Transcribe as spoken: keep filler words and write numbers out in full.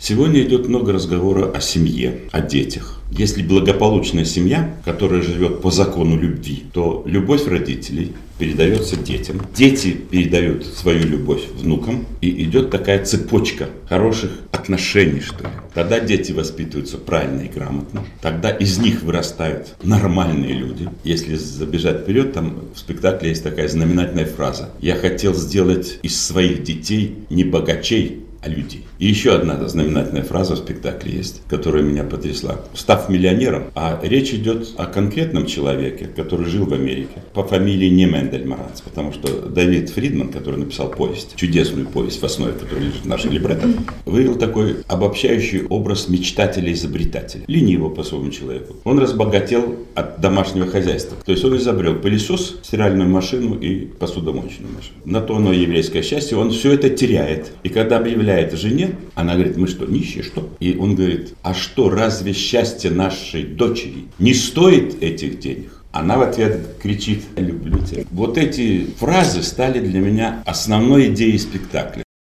Сегодня идет много разговора о семье, о детях. Если благополучная семья, которая живет по закону любви, то любовь родителей передается детям. Дети передают свою любовь внукам, и идет такая цепочка хороших отношений, что ли. Тогда дети воспитываются правильно и грамотно, тогда из них вырастают нормальные люди. Если забежать вперед, там в спектакле есть такая знаменательная фраза: «Я хотел сделать из своих детей не богачей, а людей». И еще одна знаменательная фраза в спектакле есть, которая меня потрясла. Став миллионером, а речь идет о конкретном человеке, который жил в Америке, по фамилии не Мендельмаранц, потому что Давид Фридман, который написал повесть, чудесную повесть, в основе которой лежит наше либретто, вывел такой обобщающий образ мечтателя-изобретателя, ленивого по своему человеку. Он разбогател от домашнего хозяйства. То есть он изобрел пылесос, стиральную машину и посудомоечную машину. На то оно еврейское счастье, он все это теряет. И когда объявляет жене, она говорит: мы что, нищие, что? И он говорит: а что, разве счастье нашей дочери не стоит этих денег? Она в ответ кричит: люблю тебя. Вот эти фразы стали для меня основной идеей спектакля.